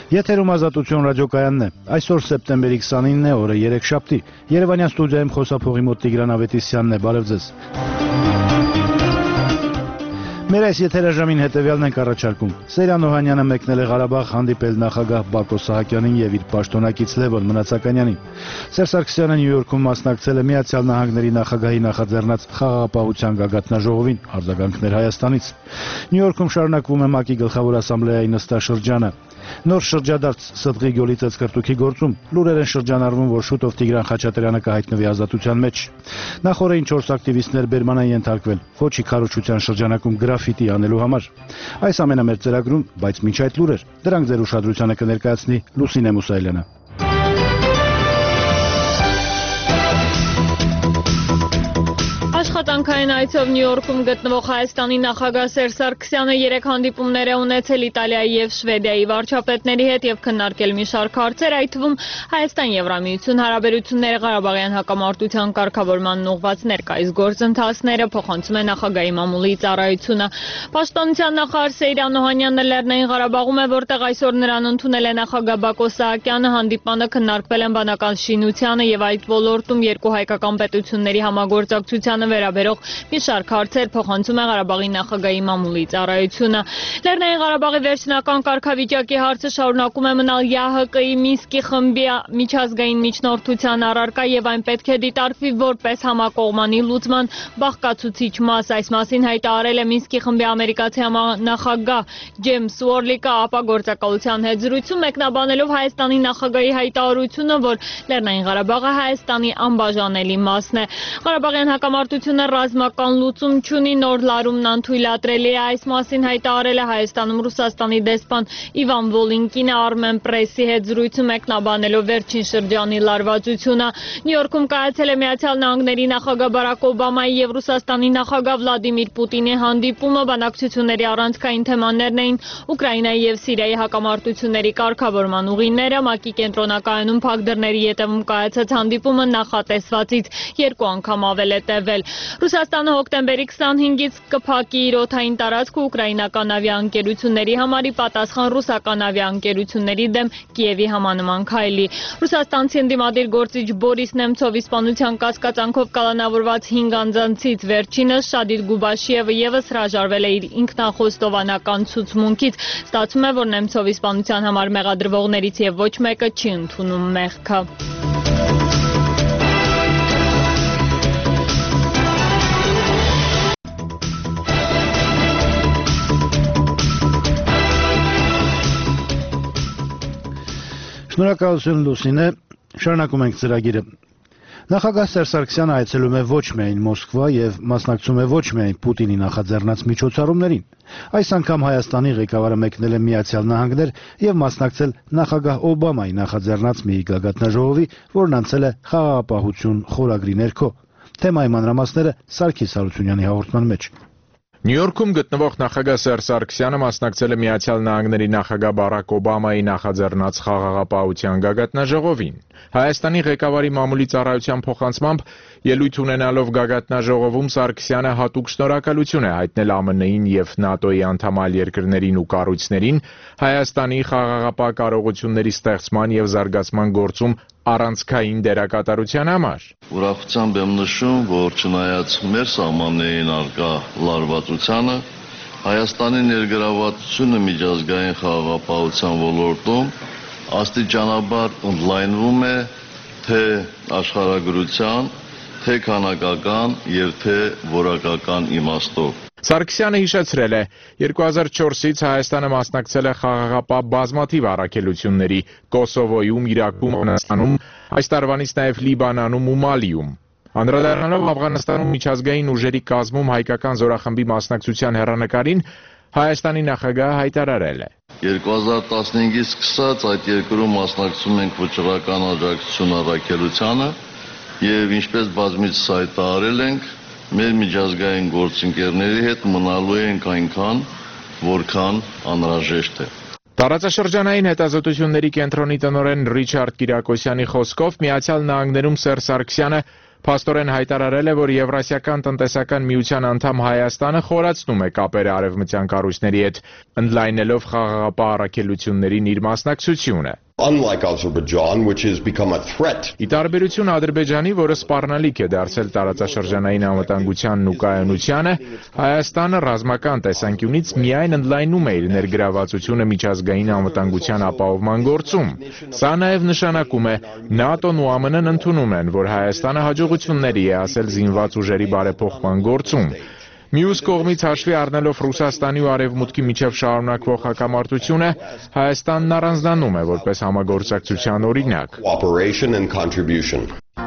Եթերում Ազատություն ռադիոկայանն է։ Այսօր սեպտեմբերի 29-ն է, օրը երեքշաբթի։ Երևանյան ստուդիայում խոսափողի մոտ Տիգրան Ավետիսյանն է, բարև ձեզ։ Մեր այս եթերաժամին հետևյալն ենք առաջարկում։ Սերյան Օհանյանը մեկնել է Ղարաբաղ հանդիպել նախագահ Բակո Սահակյանին եւ իր պաշտոնակից Լևոն Մնացականյանին։ Սերժ Սարգսյանը Նյու Յորքում մասնակցել է Միացյալ Նահանգների նախագահի նախաձեռնած խաղաղապահության գագաթնաժողովին, արձագանքներ Հայաստանից։ Նյու Յորքում շարունակվում է ՄԱԿ-ի գլխավոր ասամբլեայի նստաշրջանը։ Նոր շրջադարձ Սդղի գոլի ծածկրտուքի գործում լուրեր են շրջանառվում, որ շուտով Տիգրան Խաչատրյանը կհայտնվի ազատության մեջ։ Նախորդին 4 ակտիվիստներ բերման են ենթարկվել Ֆոչի քարոզչության շրջանակում գրաֆիտի անելու համար։ Այս ամենը մեր ծրագրում, բայց մինչ այդ լուրեր, դրանք ձեր ուշադրությանը կներկայացնի Լուսինե Մուսայելյանը։ Աշխատանքային այցով Նյու Յորքում գտնվող Հայաստանի նախագահ Սերժ Սարգսյանը 3 հանդիպումներ է ունեցել Իտալիայի եւ Շվեդիայի վարչապետների հետ եւ քննարկել մի շարք հարցեր, այդ թվում Հայաստան-Եվրամիություն հարաբերությունները, Ղարաբաղյան հակամարտության կարգավորմանն ուղղված ներկայիս գործընթացները, փոխանցում է նախագահի մամուլի ծառայությունը։ Պաշտպանության նախարար Սեյրան Օհանյանը Լեռնային Ղարաբաղում է, որտեղ այսօր նրան ընդունել է նախագահ Բակո Սահակյանը, հանդիպանը քննարկվել են բանական շինությանը եւ այդ ոլորտում երկու հայկական պետությունների համագործակցությանը վերաբերող մի շարք հարցեր, փոխանցում է Ղարաբաղի նախագահի մամուլի ծառայությունը։ Լեռնային Ղարաբաղի վերջնական կարգավիճակի հարցը շարունակում է մնալ ՀՀԿ-ի Մինսկի խմբի միջազգային միջնորդության առարկա եւ այն պետք է դիտարկվի որպես համակողմանի լուծման բաղկացուցիչ մաս։ Այս մասին հայտարարել է Մինսկի խմբի ամերիկացի նախագահ Ջեյմս Ուորլիկը ԱՊԱ գործակալության հետ զրույցում, մեկնաբանելով Հայաստանի նախագահի հայտարարությունը, որ Լեռնային Ղարաբաղը Հայաստանի անբաժանելի մասն է։ Ղարաբաղյան հակամարտությունը ռազմական լուծում չունի, նոր լարումն անթույլատրելի է, այս մասին հայտարարել է Հայաստանում Ռուսաստանի դեսպան Իվան Վոլինկինը Armen Press-ի հետ զրույցում, մեկնաբանելով վերջին շրջանի լարվածությունը։ Նյու Յորքում կայացել է Միացյալ Նահանգների նախագահ Բարակ Օբամայի եւ Ռուսաստանի նախագահ Վլադիմիր Պուտինի հանդիպումը, բանակցությունների առանցքային թեմաներն էին Ուկրաինայի եւ Սիրիայի հակամարտությունների կարգավորման ուղիները, ՄԱԿ-ի կենտրոնակայանում փակ դռների ետևում կայացած հանդիպումը նախատեսվածից 2 անգամ ավել է տևել։ Ռուսաստանը հոկտեմբերի 25-ից կփակի իր օդային տարածքը ուկրաինական ավիաընկերությունների համար, ի պատասխան ռուսական ավիաընկերությունների դեմ Կիևի համանման քայլի։ Ռուսաստանցի ընդդիմադիր գործիչ Բորիս Նեմցովի սպանության կասկածանքով կալանավորված 5 անձանցից վերջինս Շադիդ Գուբաշիևը եւս հրաժարվել է իր ինքնախոստովանական ցուցմունքից։ Ստացվում է, որ Նեմցովի սպանության համար մեղադրվողներից եւ ոչ մեկը չի ընդունում մեղքը։ Շնորհակալություն Լուսինե, շարունակում ենք ծրագիրը։ Նախագահ Սերժ Սարգսյանը այցելում է ոչ միայն Մոսկվա եւ մասնակցում է ոչ միայն Պուտինի նախաձեռնած միջոցառումներին։ Այս անգամ Հայաստանի ղեկավարը մեկնել է Միացյալ Նահանգներ եւ մասնակցել նախագահ Օբամայի նախաձեռնած մի գագաթնաժողովի, որն անցել է խաղաղապահություն խորագրի ներքո։ Թեմայի մանրամասները Սարգիս Հարությունյանի հաղորդման մեջ։ Նյու Յորքում գտնվող նախագահ Սերժ Սարգսյանը մասնակցել է Միացյալ Նահանգների նախագահ Բարակ Օբամայի նախաձեռնած խաղաղապահության գագաթնաժողովին։ Հայաստանի ղեկավարի մամուլի ծառայության փոխանցմամբ ելույթ ունենալով գագաթնաժողովում Սարգսյանը հատուկ շնորհակալություն է հայտնել ԱՄՆ-ին եւ ՆԱՏՕ-ի անդամ երկրներին ու կառույցներին Հայաստանի խաղաղապահ կարողությունների ստեղծման եւ զարգացման գործում առանցքային դերակատարության համար։ Ուրախությամբ եմ նշում, որ չնայած մեր սահմաններին առկա լարվածությանը, Հայաստանի ներգրավվածությունը միջազգային խաղաղապահության ոլորտում աստիճանաբար ընդլայնվում է թե աշխարհագրության, թե քանակական եւ թե որակական իմաստով։ Սարգսյանը հիշեցրել է, 2004-ից Հայաստանը մասնակցել է խաղաղապահ բազմաթիվ առաքելությունների Կոսովոյում, Իրաքում, Աֆղանստանում, այս տարվանից նաև Լիբանանում ու Մալիում։ Անդրադառնալով Աֆղանստանում միջազգային ուժերի կազմում հայկական զորախմբի մասնակցության հեռանկարին, Հայաստանի նախագահը հայտարարել է. 2015-ից սկսած այդ երկրում մասնակցում ենք վճռական աջակցություն առաքելությանը եւ ինչպես բազմիցս հայտարարել ենք, մեր միջազգային գործընկերների հետ մնալու ենք այնքան, որքան անհրաժեշտ է։ Տարածաշրջանային հետազոտությունների կենտրոնի տնօրեն Ռիչարդ Կիրակոսյանի խոսքով Միացյալ Նահանգներում Սերժ Սարգսյանը Փաստորեն հայտարարել է, որ Եվրասիական տնտեսական միության անդամ Հայաստանը խորացնում է կապերը արևմտյան կառույցների հետ, ընդլայնելով խաղաղապահ առաքելություններին իր մասնակցությունը։ Unlike Azerbaijan, which has become a threat. Ի տարբերություն Ադրբեջանի, որը սպառնալիք է դարձել տարածաշրջանային անվտանգությանն ու կայունությանը, Հայաստանը ռազմական տեսանկյունից միայն ընդլայնում է իր ներգրավվածությունը միջազգային անվտանգության ապահովման գործում։ Սա նաև նշանակում է, ՆԱՏՕ-ն ու ԱՄՆ-ն ընդունում են, որ Հայաստանը հաջողությունների է հասել զինված ուժերի բարեփոխման գործում։ Մյուս կողմից հաշվի առնելով Ռուսաստանի ու Արևմուտքի միջև շարունակվող հակամարտությունը, Հայաստանն առանձնանում է որպես համագործակցության օրինակ։ Cooperation and contribution.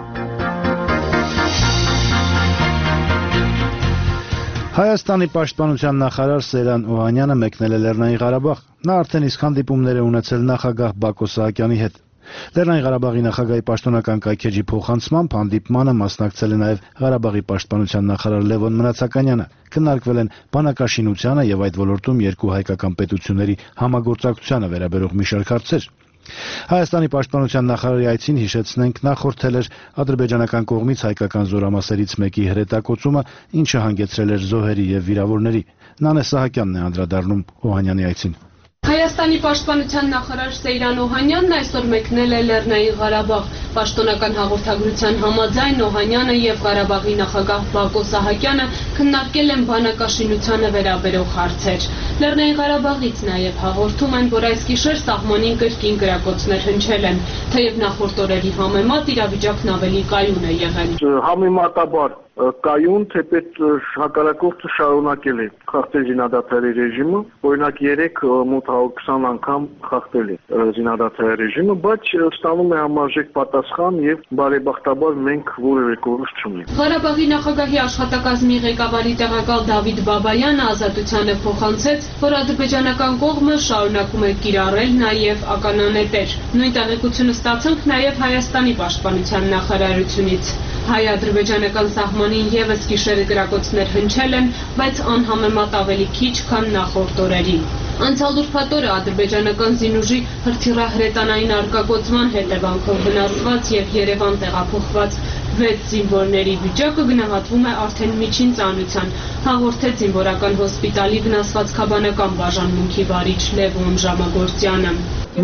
Հայաստանի պաշտպանության նախարար Սերան Օհանյանը մեկնել է Լեռնային Ղարաբաղ։ Նա արդեն իսկ հանդիպումներ է ունեցել նախագահ Բակո Սահակյանի հետ։ Լեռնային Ղարաբաղի նախագահի պաշտոնական կայքեջի փոխանցմամբ հանդիպմանը մասնակցել է նաև Ղարաբաղի պաշտպանության նախարար Լևոն Մնացականյանը։ Քննարկվել են բանակաշինությանը եւ այդ ոլորտում երկու հայկական պետությունների համագործակցությանը վերաբերող մի շարք հարցեր։ Հայաստանի պաշտպանության նախարարի այցին հիշեցնենք նախորդել էր ադրբեջանական կողմից հայկական զորամասերից մեկի հրետակոծումը, ինչը հանգեցրել էր զոհերի եւ վիրավորների։ Նանե Սահակյանն է անդրադառնում Օհանյանի այցին։ Հայաստանի պաշտպանության նախարար Սեյրան Օհանյանն այսօր մեկնել է Լեռնային Ղարաբաղ։ Պաշտոնական հաղորդագրության համաձայն Օհանյանը եւ Ղարաբաղի նախագահ Բակո Սահակյանը քննարկել են բանակաշինությանը վերաբերող հարցեր։ Լեռնային Ղարաբաղից նաև հաղորդում են, որ այս գիշեր սահմանին կրկին գրակոծներ հնչել են, թեև նախորդ օրերի համեմատ իրավիճակն ավելի կայուն է եղել։ Համեմատաբար կայուն, թեպետ հակառակորդը շարունակել է խախտել զինադադարի ռեժիմը, օրինակ 3 մոտ 120 անգամ խախտել է զինադադարի ռեժիմը, բայց ստանում է համարժեք պատասխան եւ բարեբախտաբար մենք որևէ կորուստ չունենք։ Ղարաբաղի նախագահի աշխատակազմի ղեկավարի տեղակալ Դավիթ Բաբայանը ազատությանը փոխանցեց, որ ադրբեջանական կողմը շարունակում է կիրառել նաեւ ականանետեր։ Նույն տեղեկությունը ստացանք նաեւ Հայաստանի պաշտպանության նախարարությունից։ Հայ-ադրբեջանական սահմանին եւս գիշերը գրակոծներ հնչել են, բայց անհամեմատ ավելի քիչ, քան նախորդ օրերին։ Անցյալ ուրբաթ օրը ադրբեջանական զինուժի հրթիռահրետանային արկագործման հետևանքով վնասված եւ Երևան տեղափոխված 6 զինվորների վիճակը գնահատվում է արդեն միջին ծանրության, հաղորդեց զինվորական հոսպիտալի վնասված քաբանական բաժանմունքի վարիչ Լևոն Ժամագործյանը։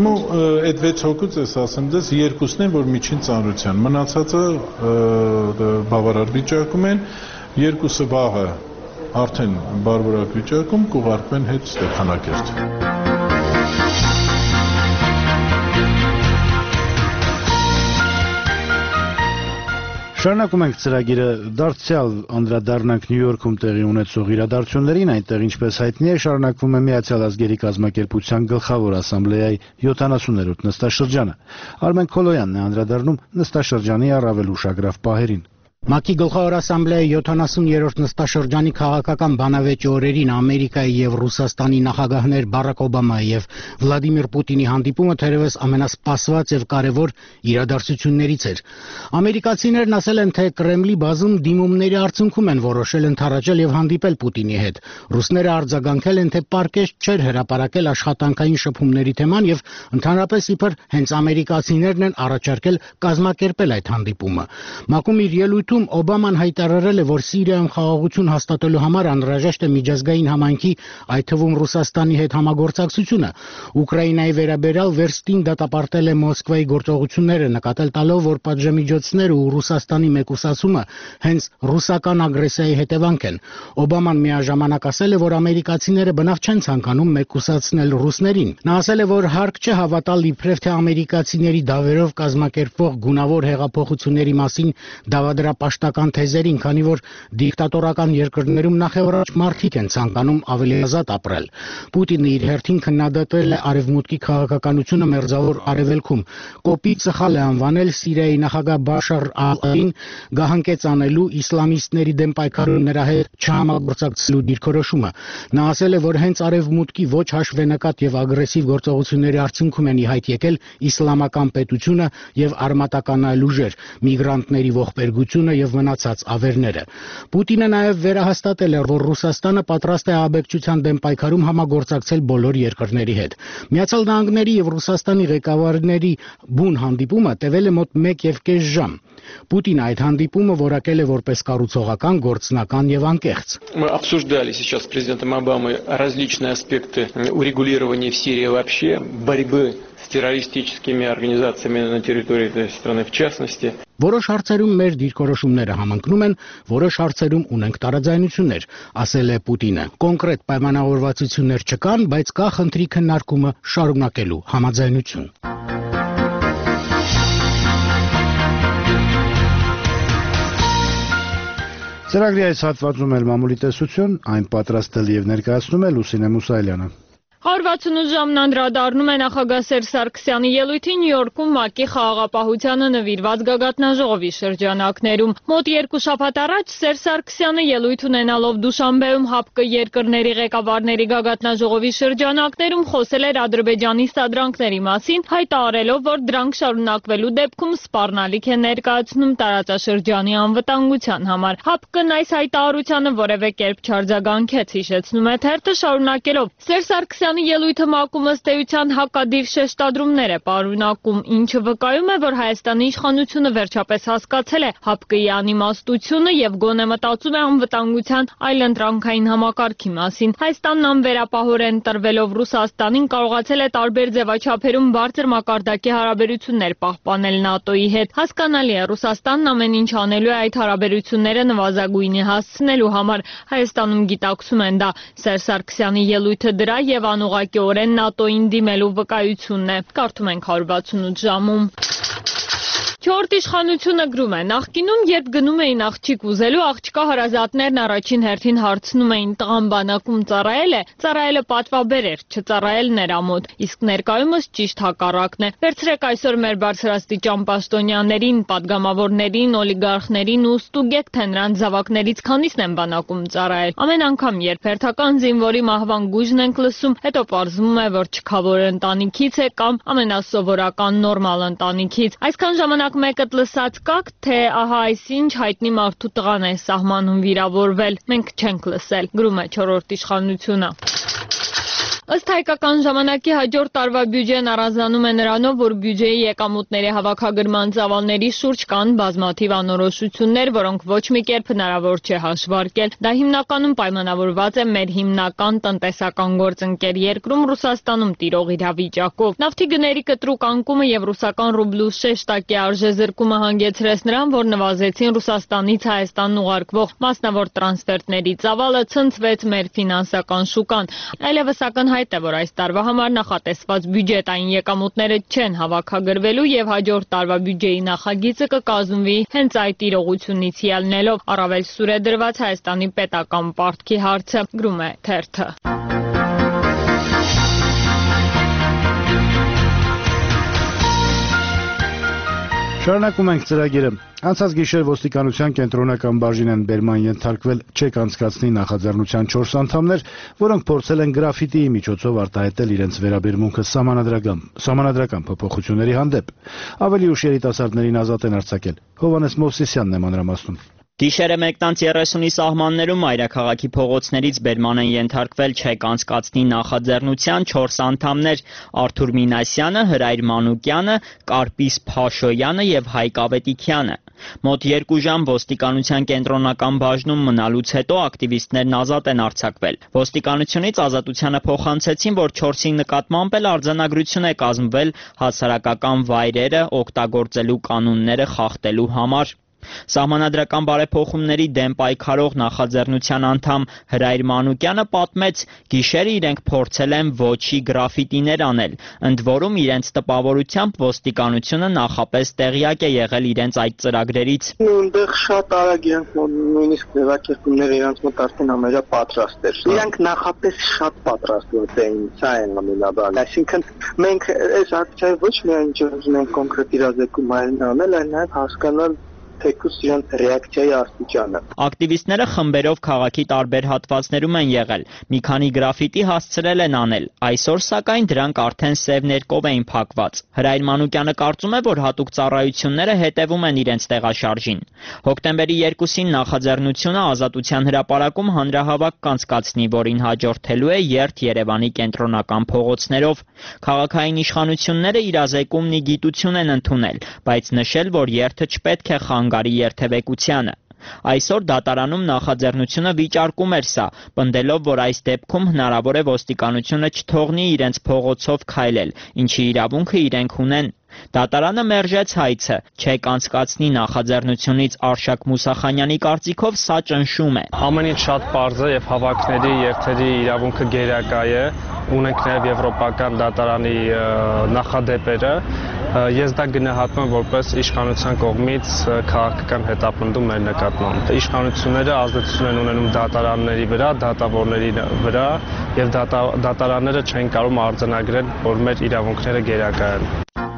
Այդ 6 հոգուց ես ասեմ դες երկուսն են, որ միջին ծանրության, մնացածը բավարար վիճակում են, երկուսը վաղը արդեն բարվրակ վիճակում կուղարկվեն հետ Ստեփանակերտ։ Շարունակում ենք ծրագիրը, դարձյալ անդրադառնանք Նյու Յորքում տեղի ունեցող իրադարձություններին, այնտեղ ինչպես հայտնի է, շարունակվում է Միացյալ Ազգերի կազմակերպության գլխավոր ասամբլեայի 70-րդ նստաշրջանը։ Արմեն Քոլոյանն է անդրադառնում նստաշրջանի առավել ուշագրավ պահերին։ ՄԱԿ-ի գլխավոր ասամբլեայի 70-րդ նստաշրջանի քաղաքական բանավեճի օրերին Ամերիկայի եւ Ռուսաստանի նախագահներ Բարակ Օբամայի եւ Վլադիմիր Պուտինի հանդիպումը թերևս ամենասպասված եւ կարեւոր իրադարձություններից էր։ Ամերիկացիներն ասել են, թե Կրեմլի բազում դիմումների արդյունքում են որոշել ընդառաջել եւ հանդիպել Պուտինի հետ։ Ռուսները արձագանքել են, թե պարկեշտ չէր հրապարակել աշխատանքային շփումների թեման եւ ընդհանրապես իբր հենց ամերիկացիներն են առաջարկել կազմակերպել այդ հանդիպումը։ ՄԱԿ-ում իր ելույթում Օբաման հայտարարել է, որ Սիրիայում խաղաղություն հաստատելու համար անհրաժեշտ է միջազգային համայնքի, այդ թվում Ռուսաստանի հետ համագործակցությունը։ Ուկրաինայի վերաբերյալ վերստին դատապարտել է Մոսկվայի գործողությունները, նկատել տալով, որ պատժամիջոցները ու Ռուսաստանի մեկուսացումը հենց ռուսական ագրեսիայի հետևանք են։ Օբաման միաժամանակ ասել է, որ ամերիկացիները բնավ չեն ցանկանում մեկուսացնել ռուսներին։ Նա ասել է, որ հարկ չէ հավատալ իբրև թե ամերիկացիների դավերով կազմակերպվող գունավոր հեղափոխությունների մասին դավադրապաշտական թեզերին, քանի որ դիկտատորական երկրներում նախևառաջ մարդիկ են ցանկանում ավելի ազատ ապրել։ Պուտինը իր հերթին քննադատել է արևմուտքի քաղաքականությունը մերձավոր արևելքում։ Կոպիտ սխալ է անվանել Սիրիայի նախագահ Բաշար Ալ-Ասադին գահանկեց անելու իսլամիստների դեմ պայքարում նրա հետ չհամագործակցելու դիրքորոշումը։ Նա ասել է, որ հենց արևմուտքի ոչ հաշվենկատ եւ ագրեսիվ գործողությունների արդյունքում են ի հայտ եկել իսլամական պետությունը եւ արմատական այլ ուժեր, միգրանտների ողբերգությունը ծանրությունը եւ մնացած ավերները։ Պուտինը նաեւ վերահաստատել է, որ Ռուսաստանը պատրաստ է աբեկչության դեմ պայքարում համագործակցել բոլոր երկրների հետ։ Միացյալ Նահանգների եւ Ռուսաստանի ղեկավարների բուն հանդիպումը տևել է մոտ 1.5 ժամ։ Պուտինը այդ հանդիպումը որակել է որպես կառուցողական, գործնական եւ անկեղծ։ Мы обсуждали сейчас с президентом Обамой различные аспекты урегулирования в Сирии вообще, борьбы с террористическими организациями на территории этой страны в частности. Որոշ հարցերում մեր դիրքորոշումները համընկնում են, որոշ հարցերում ունենք տարաձայնություններ, ասել է Պուտինը։ Կոնկրետ պայմանավորվածություններ չկան, բայց կա խնդրի քննարկումը շարունակելու համաձայնություն։ Ծրագրի այս հատվածում էլ մամուլի տեսություն, այն պատրաստել եւ ներկայացնում է Լուսինե Մուսայելյանը։ 168 ժամն անդրադառնում է նախագահ Սերժ Սարգսյանի ելույթի Նյու Յորքում ՄԱԿ-ի խաղաղապահությանը նվիրված գագաթնաժողովի շրջանակներում։ Մոտ 2 շաբաթ առաջ Սերժ Սարգսյանը ելույթ ունենալով Դուշանբեում ՀԱՊԿ երկրների ղեկավարների գագաթնաժողովի շրջանակներում խոսել էր Ադրբեջանի սադրանքների մասին, հայտարարելով, որ դրանք շարունակվելու դեպքում սպառնալիք է ներկայացնում տարածաշրջանի անվտանգության համար։ ՀԱՊԿ-ն այս հայտարարությանը որևէ կերպ չարձագանքեց, հիշեցնում է թերթը, շարունակելով. Սերժ Սարգսյանի ելույթը ՄԱԿ-ում ըստ էության հակադիր շեշտադրումներ է պարունակում, ինչը վկայում է, որ Հայաստանի իշխանությունը վերջապես հասկացել է ՀԱՊԿ-ի անիմաստությունը եւ գոնե մտածում է անվտանգության այլընտրանքային համակարգի մասին։ Հայաստանն անվերապահորեն տրվելով Ռուսաստանին կարողացել է տարբեր ձևաչափերում բարձր մակարդակի հարաբերություններ պահպանել ՆԱՏՕ-ի հետ։ Հասկանալի է, Ռուսաստանն ամեն ինչ անելու է այդ հարաբերությունները նվազագույնի հասցնելու համար։ Հայաստանում գիտակցում են դա։ Սերժ Սարգսյանի ելույթը դրա եւ անուղղակիորեն ՆԱՏՕ-ին դիմելու վկայությունն է։ Կարդում ենք 168 ժամում։ Չորրորդ իշխանությունը գրում է. նախկինում, երբ գնում էին աղջիկ ուզելու, աղջկա հարազատներն առաջին հերթին հարցնում էին տղան բանակում ծառայել է, ծառայելը պատվաբեր էր, չծառայել նրա մոտ, իսկ ներկայումս ճիշտ հակառակն է։ Վերցրեք այսօր մեր բարձրաստիճան պաշտոնյաներին, падգամավորներին, օլիգարխներին ու ստուգեք, թե նրանց զավակներից քանիսն են բանակում ծառայել։ Ամեն անգամ, երբ հերթական զինվորի մահվան գույժն ենք լսում, հետո պարզվում է, որ չքավոր ընտանիքից է կամ ամենասովորական նորմալ ընտանիքից։ Այսքան ժամանակ մեկդ լսած կաք, թե ահա այսինչ հայտնի մարդու տղան է սահմանում վիրավորվել։ Մենք չենք լսել, գրում է չորրորդ իշխանությունը։ Ըստ հայկական ժամանակի հաջորդ տարվա բյուջեն առանձնանում է նրանով, որ բյուջեի եկամուտների հավաքագրման ծավալների շուրջ կան բազմաթիվ անորոշություններ, որոնք ոչ մի կերպ հնարավոր չէ հաշվարկել։ Դա հիմնականում պայմանավորված է մեր հիմնական տնտեսական գործընկեր երկրում Ռուսաստանում տիրող իրավիճակով։ Նավթի գների կտրուկ անկումը եւ ռուսական ռուբլու շեշտակի արժեզրկումը հանգեցրեց նրան, որ նվազեցին Ռուսաստանից Հայաստան ուղարկվող մասնավոր տրանսֆերտների ծավալը, ցնցվեց մեր ֆինանսական շուկան։ Այլևս ակնհայտ է, որ այս տարվա համար նախատեսված բյուջետային եկամուտները չեն հավաքագրվելու եւ հաջորդ տարվա բյուջեի նախագիծը կկազմվի հենց այդ իրողությունից ելնելով։ Առավել սուր է դրված Հայաստանի պետական պարտքի հարցը, գրում է թերթը։ Շարունակում ենք ծրագիրը։ Անցած գիշեր ոստիկանության կենտրոնական բաժին բերման ենթարկվել չեք անցկացնի նախաձեռնության 4 անդամներ, որոնք փորձել են գրաֆիտիի միջոցով արտահայտել իրենց վերաբերմունքը սահմանադրական փոփոխությունների հանդեպ։ Ավելի ուշ երիտասարդներին ազատ են արձակել։ Հովհաննես Մովսիսյանն է մանրամասնում։ Գիշերը մեկնանց 30-ի սահմաններում մայրաքաղաքի փողոցներից բերման են ենթարկվել չեք անցկացնի նախաձեռնության 4 անդամներ՝ Արթուր Մինասյանը, Հրայր Մանուկյանը, Կարպիս Փաշոյանը եւ Հայկ Ավետիքյանը։ Մոտ 2 ժամ ոստիկանության կենտրոնական բաժնում մնալուց հետո ակտիվիստներն ազատ են արձակվել։ Ոստիկանությունից ազատությանը փոխանցեցին, որ 4-ի նկատմամբ էլ արձանագրություն է կազմվել հասարակական վայրերը օգտագործելու կանոնները խախտելու համար։ Սահմանադրական բարեփոխումների դեմ պայքարող նախաձեռնության անդամ Հրայր Մանուկյանը պատմեց, գիշերը իրենք փորձել են ոչի գրաֆիտիներ անել, ընդ որում իրենց տպավորությամբ ոստիկանությունը նախապես տեղյակ է եղել իրենց այդ ծրագրերից։ Այնտեղ շատ արագ իրենք նույնիսկ ձևակերպումները իրենց մոտ արդեն ամենա պատրաստ էր։ Իրենք նախապես շատ պատրաստված էին, սա է ամենաբանը։ Այսինքն մենք այս ակցիայի ոչ միայն չունենք կոնկրետ իրազեկում անել, այլ նաև հասկանալ թեկուզ իրենց ռեակցիայի աստիճանը։ Ակտիվիստները խմբերով քաղաքի տարբեր հատվածներում են եղել, մի քանի գրաֆիտի հասցրել են անել, այսօր սակայն դրանք արդեն սև ներկով էին փակված։ Հրայր Մանուկյանը կարծում է, որ հատուկ ծառայությունները հետևում են իրենց տեղաշարժին։ Հոկտեմբերի 2-ին նախաձեռնությունը Ազատության հրապարակում հանրահավաք կանցկացնի, որին հաջորդելու է երթ Երևանի կենտրոնական փողոցներով։ Քաղաքային իշխանությունները իրազեկումն ի գիտություն են ընդունել, բայց նշել, որ երթը չպետք է խանգարի երթևեկությանը։ Այսօր դատարանում նախաձեռնությունը վիճարկում էր սա, պնդելով, որ այս դեպքում հնարավոր է ոստիկանությունը չթողնի իրենց փողոցով քայլել, ինչի իրավունքը իրենք ունեն։ Դատարանը մերժեց հայցը, չեք անցկացնի նախաձեռնությունից Արշակ Մուսախանյանի կարծիքով սա ճնշում է։ Ամեն ինչ շատ պարզ է եւ հավաքների երթերի իրավունքը գերակա է, ունենք նաեւ եվրոպական դատարանի նախադեպերը։ Ես դա գնահատում եմ որպես իշխանության կողմից քաղաքական հետապնդում մեր նկատմամբ։ Իշխանությունները ազդեցություն են ունենում դատարանների վրա, դատավորների վրա եւ դատարանները չեն կարող արձանագրել, որ մեր իրավունքները գերակա են։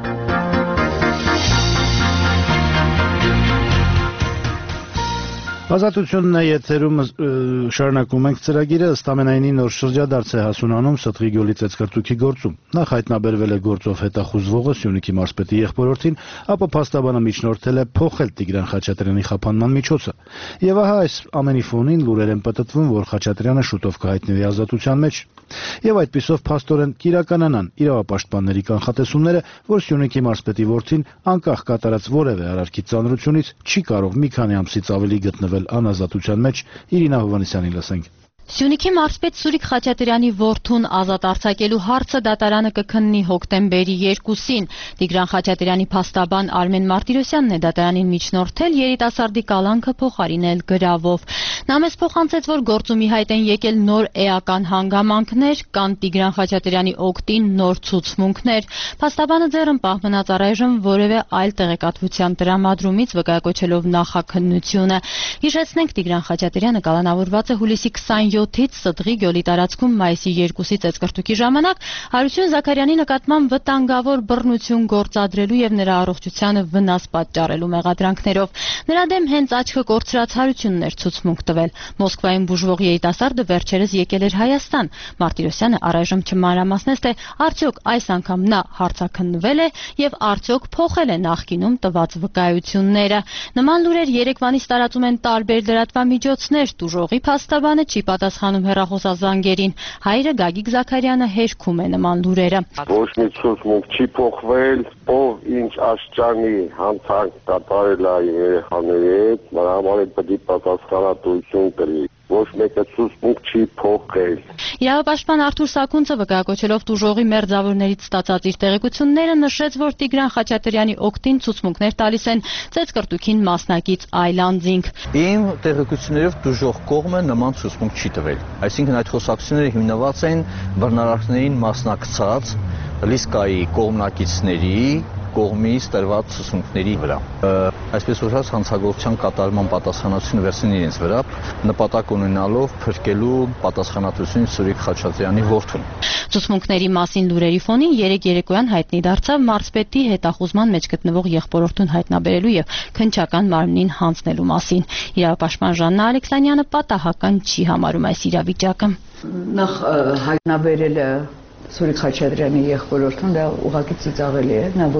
Ազատությունն է եթերում, շարունակում ենք ծրագիրը, ըստ ամենայնի նոր շրջադարձ է հասունանում Ստրի գյուղի ծեծկրտուքի գործում։ Նախ հայտնաբերվել է գործով հետախուզվողը Սյունիքի մարզպետի եղբորորդին, ապա փաստաբանը միջնորդել է փոխել Տիգրան Խաչատրյանի խափանման միջոցը։ Եվ ահա այս ամենի ֆոնին լուրեր են պտտվում, որ Խաչատրյանը շուտով կհայտնվի ազատության մեջ։ Եվ այդպիսով փաստորեն կիրականանան իրավապաշտպանների կանխատեսումները, որ Սյունիքի մարզպետի որդին անկախ կատարած որևէ արարքի ծանրությունից չի կարող մի քանի ամսից ավելի գտնվել անազատության մեջ։ Իրինա Հովհաննիսյանին լսենք։ Սյունիքի մարզպետ Սուրիկ Խաչատրյանի որդուն ազատ արձակելու հարցը դատարանը կքննի հոկտեմբերի 2-ին։ Տիգրան Խաչատրյանի փաստաբան Արմեն Մարտիրոսյանն է դատարանին միջնորդել երիտասարդի կալանքը փոխարինել գրավով։ Նա մեզ փոխանցեց, որ գործում ի հայտ են եկել նոր էական հանգամանքներ, կան Տիգրան Խաչատրյանի օգտին նոր ցուցմունքներ։ Փաստաբանը ձեռնպահ մնաց առայժմ որևէ այլ տեղեկատվության տրամադրումից, վկայակոչելով նախաքննությունը։ Հիշեցնենք, Տիգրան Խաչատրյանը կալանավորված է հուլիսի 27-ից Ստրի գյուղի տարածքում մայիսի 2-ի ծեծկրտուքի ժամանակ Հարություն Զաքարյանի նկատմամբ վտանգավոր բռնություն գործադրելու եւ նրա առողջությանը վնաս պատճառելու մեղադրանքներով։ Նրա դեմ հենց աչքը կորցրած Հարությունն էր ցուցմունք տվել։ Մոսկվայում բուժվող երիտասարդը վերջերս եկել էր Հայաստան։ Մարտիրոսյանը առայժմ չմանրամասնեց, թե արդյոք այս անգամ նա հարցաքննվել է եւ արդյոք փոխել է նախկինում տված վկայությունները։ Նման լուրեր երեկվանից տարածում են տարբեր լրատվամիջոցներ։ Տուժողի փաստաբանը չի պատասխանում հեռախոսազանգերին։ Հայրը Գագիկ Զաքարյանը հերքում է նման լուրերը։ Ոչ մի ցուցմունք չի փոխվել, ով ինչ աշճանի հանցանք կատարել է երեխաների հետ, նրա համար պետք է պատասխանատվություն կրի։ Ոչ մեկը ցուցմունք չի փոխել։ Իրավապաշտպան Արթուր Սաքունցը վկայակոչելով տուժողի մերձավորներից ստացած իր տեղեկությունները նշեց, որ Տիգրան Խաչատրյանի օգտին ցուցմունքներ տալիս են ծեծկրտուքին մասնակից այլ անձինք։ Իմ տեղեկություններով տուժող կողմը նման ցուցմունք չի տվել։ Այսինքն այդ խոսակցությունները հիմնված են բռնարարքներին մասնակցած Լիսկայի կողմնակիցների կողմից տրված ցուցմունքների վրա։ Այսպես ասած, հանցագործության կատարման պատասխանատվությունը վերցին իրենց վրա, նպատակ ունենալով փրկելու պատասխանատվությունից Սուրիկ Խաչատրյանի որդուն։ Ցուցմունքների մասին լուրերի ֆոնին երեկ երեկոյան հայտնի դարձավ մարզպետի հետախուզման մեջ գտնվող եղբորորդուն հայտնաբերելու եւ քննչական մարմնին հանձնելու մասին։ Իրավապաշտպան Ժաննա Ալեքսանյանը պատահական չի համարում այս իրավիճակը։ Նախ հայտնաբերելը Սուրիկ Խաչատրյանի եղբորորդուն դա ուղղակի ծիծաղելի է, նա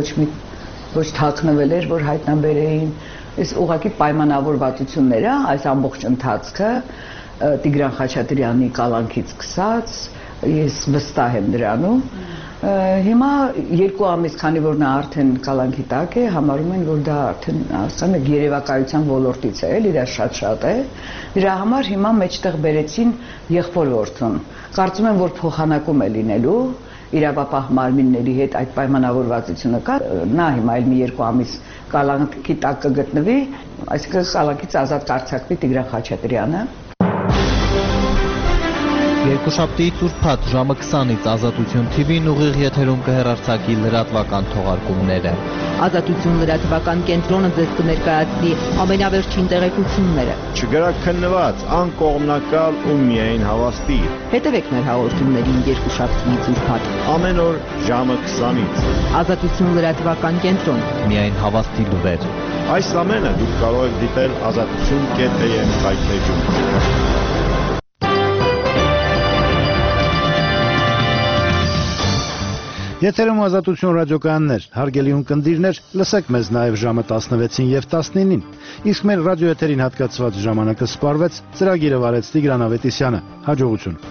ոչ թաքնվել էր, որ հայտնաբերեին, այս ուղղակի պայմանավորվածությունները, այս ամբողջ ընթացքը Տիգրան Խաչատրյանի կալանքից սկսած, ես վստահ եմ դրանում։ Հիմա 2 ամիս, քանի որ նա արդեն կալանքի տակ է, համարում են, որ դա արդեն ասեմ երևակայության ոլորտից է, էլի դա շատ է։ Դրա համար հիմա մեջտեղ բերեցին եղբորորդուն։ Կարծում եմ, որ փոխանակում է լինելու իրավապահ մարմինների հետ այդ պայմանավորվածությունը կա։ Նա հիմա այլ մի 2 ամիս կալանքի տակ կգտնվի, այսինքն կալանքից ազատ կարձակվի Տիգրան Խաչատրյանը։ Երկուշաբթի Ծուրփաթ ժամը 20-ից Ազատություն TV-ն ուղիղ եթերում կհեռարձակի լրատվական թողարկումները։ Ազատություն լրատվական կենտրոնը ձեզ կներկայացնի ամենավերջին տեղեկությունները։ Չգրաքննված, անկողմնակալ ու միայն հավաստի։ Հետևեք մեր հաղորդումներին երկուշաբթի Ծուրփաթ։ Ամեն օր ժամը 20-ից։ Ազատություն լրատվական կենտրոն։ Միայն հավաստի լուրեր։ Այս ամենը դուք կարող եք դիտել azatutsun.am հայթեժում։ Եթերում Ազատություն ռադիոկայաններ, հարգելի ունկնդիրներ, լսեք մեզ նաև ժամը 16-ին և 19-ին։ Իսկ մեր ռադիոեթերին հատկացված ժամանակը սպառվեց, ծրագիրը վարեց Տիգրան Ավետիսյանը։ Հաջողություն։